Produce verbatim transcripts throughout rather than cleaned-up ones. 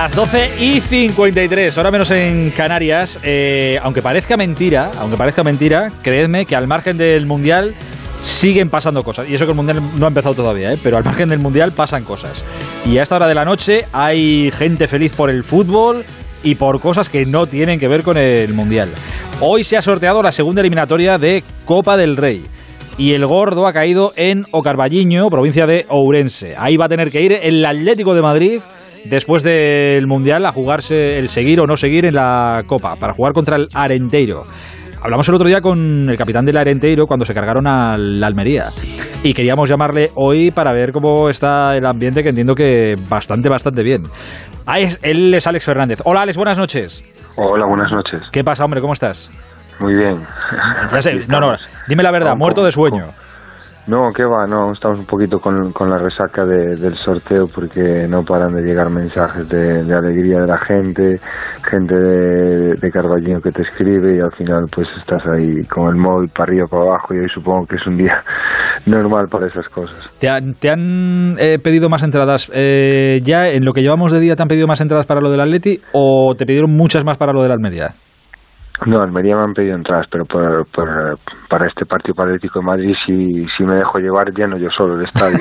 Las doce y cincuenta y tres, hora menos en Canarias. Eh, aunque parezca mentira, aunque parezca mentira, creedme que al margen del Mundial siguen pasando cosas. Y eso que el Mundial no ha empezado todavía, ¿eh? Pero al margen del Mundial pasan cosas. Y a esta hora de la noche hay gente feliz por el fútbol y por cosas que no tienen que ver con el Mundial. Hoy se ha sorteado la segunda eliminatoria de Copa del Rey. Y el gordo ha caído en Ocarballiño, provincia de Ourense. Ahí va a tener que ir el Atlético de Madrid después del Mundial a jugarse el seguir o no seguir en la Copa, para jugar contra el Arenteiro. Hablamos el otro día con el capitán del Arenteiro cuando se cargaron al Almería y queríamos llamarle hoy para ver cómo está el ambiente, que entiendo que bastante, bastante bien. Ah, es, él es Alex Fernández. Hola Alex, buenas noches. Hola, buenas noches. ¿Qué pasa, hombre? ¿Cómo estás? Muy bien. Ya sé, no, no, dime la verdad, ¿Cómo, muerto cómo, de sueño. cómo? No, ¿qué va? No, estamos un poquito con, con la resaca de, del sorteo porque no paran de llegar mensajes de, de alegría de la gente, gente de, de Carballiño que te escribe y al final pues estás ahí con el móvil para arriba, para abajo y hoy supongo que es un día normal para esas cosas. ¿Te han, te han eh, pedido más entradas eh, ya en lo que llevamos de día? ¿Te han pedido más entradas para lo del Atleti o te pidieron muchas más para lo del Almería? No, Almería me han pedido entradas, pero por, por, para este partido para Atlético de Madrid, si, si me dejo llevar, lleno yo solo el estadio.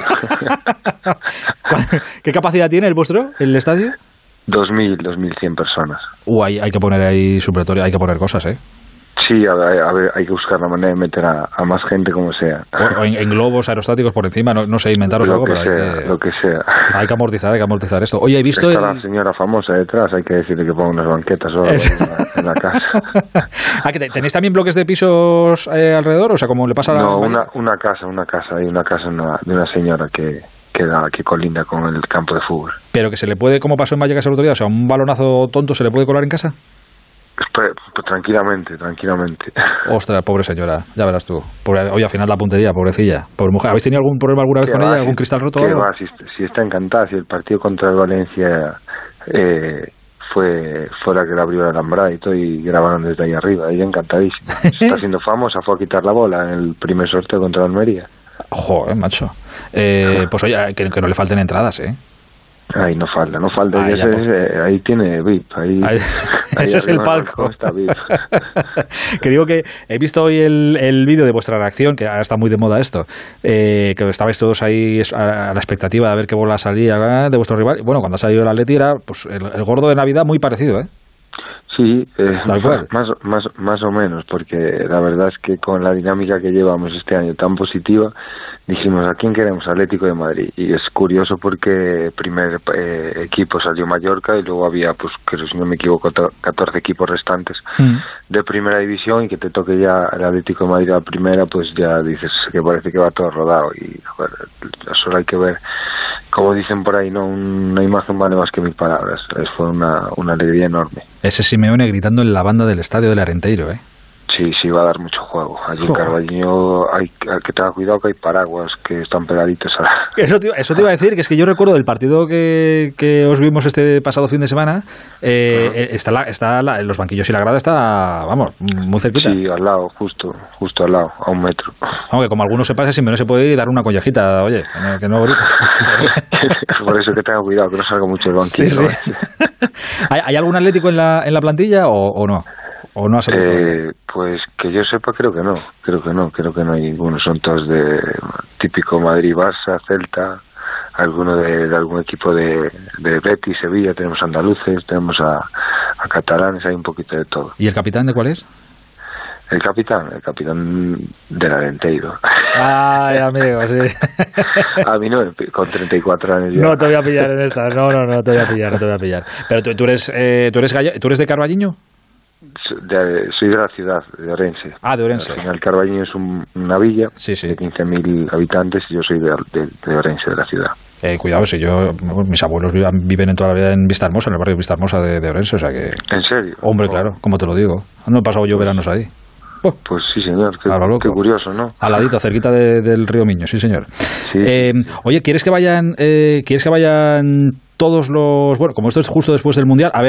¿Qué capacidad tiene el vuestro, el estadio? dos mil, dos mil cien personas. Uh, hay, hay que poner ahí supletorio, hay que poner cosas, ¿eh? Sí, a ver, a ver, hay que buscar la manera de meter a, a más gente como sea. O, o en, en globos aerostáticos por encima, no, no sé, inventaros lo algo, que pero sea, hay que, lo que sea. Hay que amortizar, hay que amortizar esto. Oye, he visto... Está el... la señora famosa detrás, hay que decirle que ponga unas banquetas o algo es... en, la, en la casa. ¿Ah, que tenéis también bloques de pisos eh, alrededor? O sea, como le pasa a la... No, una, una casa, una casa, hay una casa una, de una señora que... que, da, que colinda con el campo de fútbol. Pero que se le puede, como pasó en Vallecas el otro día, o sea, un balonazo tonto se le puede colar en casa. Pues, pues tranquilamente, tranquilamente. Ostras, pobre señora, ya verás tú. Pobre, oye, al final la puntería, pobrecilla. Pobre mujer. ¿Habéis tenido algún problema alguna vez con va, ella? Si, ¿Algún cristal roto? Que va, si, si está encantada, si el partido contra el Valencia eh, fue, fue la que le abrió la alambrada y todo, y grabaron desde ahí arriba, ella encantadísima. Se está haciendo famosa, fue a quitar la bola en el primer sorteo contra el Almería. Joder, macho. Eh, pues oye, que, que no le falten entradas, ¿eh? Ahí no falta, no falta. Ahí, ese, pues. ese, ahí tiene V I P. Ahí, ahí, ahí ese es el palco. Está V I P. Que digo que he visto hoy el, el vídeo de vuestra reacción, que ahora está muy de moda esto, eh, que estabais todos ahí a la expectativa de ver qué bola salía de vuestro rival. Bueno, cuando ha salido el Atleti era pues, el, el gordo de Navidad muy parecido, ¿eh? Sí, eh, Tal cual. Más, más, más o menos, porque la verdad es que con la dinámica que llevamos este año tan positiva, dijimos, ¿a quién queremos? Atlético de Madrid. Y es curioso porque el primer eh, equipo salió Mallorca y luego había, pues, que si no me equivoco, catorce equipos restantes mm. de primera división, y que te toque ya el Atlético de Madrid a la primera, pues ya dices que parece que va todo rodado. Y joder, solo hay que ver, como dicen por ahí, no, una imagen vale más que mil palabras. Fue una, una alegría enorme. Ese Simeone gritando en la banda del estadio del Arenteiro, ¿eh? Sí, sí, va a dar mucho juego. Allí en Carballiño hay, hay que tener cuidado, que hay paraguas que están pegaditos a la... Eso te, eso te iba a decir, que es que yo recuerdo del partido que, que os vimos este pasado fin de semana, eh, uh-huh. está, la, está la, los banquillos y la grada está, vamos, muy cerquita. Sí, al lado, justo, justo al lado, a un metro. Aunque como alguno se pase, siempre no se puede ir dar una collejita, oye, que no grita. Por eso que tenga cuidado, que no salga mucho el banquillo. Sí, sí. ¿Hay, ¿Hay algún atlético en la, en la plantilla o, o no? ¿O no ha eh, pues que yo sepa, creo que no, creo que no, creo que no hay ninguno, son todos de típico Madrid, Barça, Celta, alguno de, de algún equipo de, de Betis, Sevilla, tenemos andaluces, tenemos a, a catalanes, hay un poquito de todo. ¿Y el capitán de cuál es? El capitán, el capitán del Arenteiro. Ay, amigo, sí. A mí no, con treinta y cuatro años ya. No te voy a pillar en esta, no, no, no te voy a pillar, no te voy a pillar. Pero tú, tú eres, eh, tú eres, Gall- ¿tú eres de Carballiño? De, soy de la ciudad, de Orense. Ah, de Orense. Al final Carballiño es un, una villa sí, sí. de quince mil habitantes y yo soy de, de, de Orense, de la ciudad. Eh, cuidado, si yo, mis abuelos viven, viven toda la vida en Vistahermosa, en el barrio de Vistahermosa de, de Orense, o sea que... ¿En serio? Hombre, oh. claro, como te lo digo. No he pasado yo veranos ahí. Oh. Pues sí, señor, qué, qué curioso, ¿no? Al ladito, cerquita de, del río Miño, sí, señor. Sí. Eh, oye, ¿quieres que vayan, eh, ¿quieres que vayan todos los... Bueno, como esto es justo después del Mundial, a ver...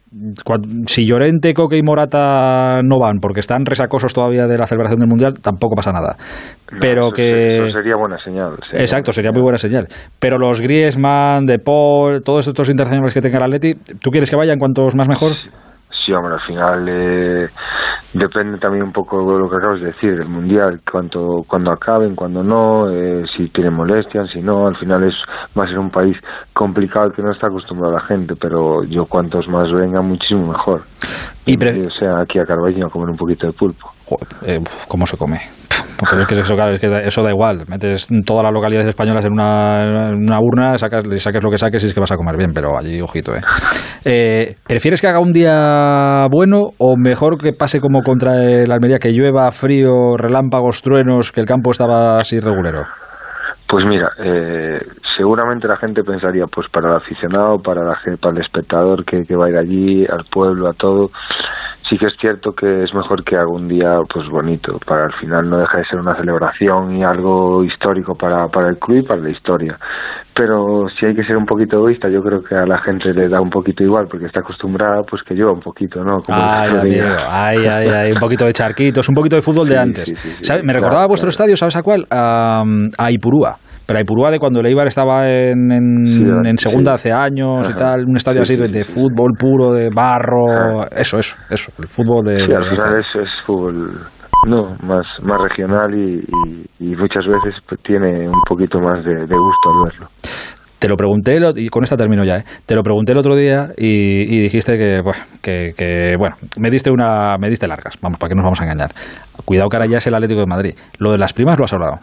si Llorente, Coque y Morata no van porque están resacosos todavía de la celebración del Mundial, tampoco pasa nada. No, pero eso, que eso sería buena señal. Sería exacto, buena sería señal. muy buena señal. Pero los Griezmann, De Paul, todos estos internacionales que tenga el Atleti, ¿tú quieres que vayan cuantos más mejor? Sí, hombre, al final eh, depende también un poco de lo que acabas de decir, del Mundial, cuánto, cuando acaben, cuando no, eh, si tienen molestias, si no, al final es va a ser un país complicado que no está acostumbrado a la gente, pero yo cuantos más vengan, muchísimo mejor. Y pre- o sea, aquí a Carballo a comer un poquito de pulpo. Joder, eh, ¿cómo se come? Pero es que eso, claro, es que eso da igual. Metes todas las localidades españolas en una, en una urna, sacas, le saques lo que saques y es que vas a comer bien, pero allí, ojito, ¿eh? eh. ¿Prefieres que haga un día bueno o mejor que pase como contra el Almería, que llueva, frío, relámpagos, truenos, que el campo estaba así regulero? Pues mira, eh, seguramente la gente pensaría, pues para el aficionado, para, la, para el espectador que, que va a ir allí, al pueblo, a todo. Sí que es cierto que es mejor que haga un día pues bonito, para al final no deja de ser una celebración y algo histórico para, para el club y para la historia. Pero si hay que ser un poquito egoísta, yo creo que a la gente le da un poquito igual, porque está acostumbrada pues que lleva un poquito, ¿no? Como ay, amigo, ay, ay, ay, un poquito de charquitos, un poquito de fútbol de sí, antes. Sí, sí, sí, ¿sabes? Me claro, recordaba vuestro claro. estadio, ¿sabes a cuál? A, a Ipurúa. Pero Ipurúa de cuando el Eibar estaba en, en, sí, en segunda sí. hace años Ajá. y tal, un estadio sí, así sí, de, de sí, fútbol sí. puro, de barro, Ajá. eso, eso, eso, el fútbol de... Sí, al final es, es fútbol, no, más, más regional y, y, y muchas veces pues, tiene un poquito más de, de gusto al verlo. Te lo pregunté, y con esta termino ya, ¿eh? Te lo pregunté el otro día y, y dijiste que, bueno, que, que, bueno, me diste una, me diste largas, vamos, para que nos vamos a engañar. Cuidado que ahora ya es el Atlético de Madrid. Lo de las primas lo has hablado.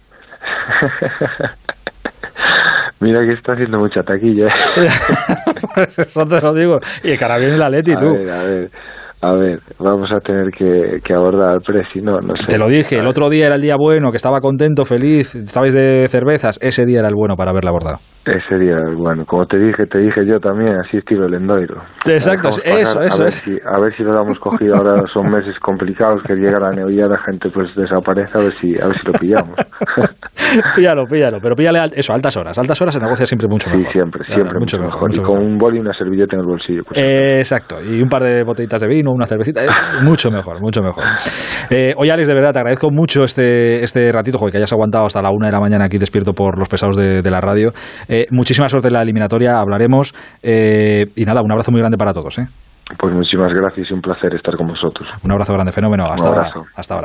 Mira que está haciendo mucha taquilla. Pues eso te lo digo. Y que ahora viene el Atleti, tú. A ver, a ver, a ver, vamos a tener que, que abordar el precio, no, no sé. Te lo dije, el otro día era el día bueno, que estaba contento, feliz, estabais de cervezas, ese día era el bueno para haberla abordado. Ese día, bueno, como te dije, te dije yo también, así estilo Lendoiro. Exacto, eso, pasar, eso. A ver, es. si, a ver si lo hemos cogido ahora, son meses complicados, que llega la Navidad, la gente pues desaparece, a ver si, a ver si lo pillamos. Píllalo, píllalo, pero píllale eso, altas horas, altas horas se negocia siempre mucho mejor. Sí, siempre, claro, siempre, mucho, mucho mejor. mejor. Y con un boli y una servilleta en el bolsillo. Pues, eh, exacto, y un par de botellitas de vino, una cervecita, eh, mucho mejor, mucho mejor. Eh, oye, Alex, de verdad, te agradezco mucho este, este ratito, joder, que hayas aguantado hasta la una de la mañana aquí despierto por los pesados de, de la radio. Eh, muchísima suerte en la eliminatoria, hablaremos, eh, y nada, un abrazo muy grande para todos, ¿eh? Pues muchísimas gracias y un placer estar con vosotros. Un abrazo grande, fenómeno, hasta un abrazo. ahora. Hasta ahora.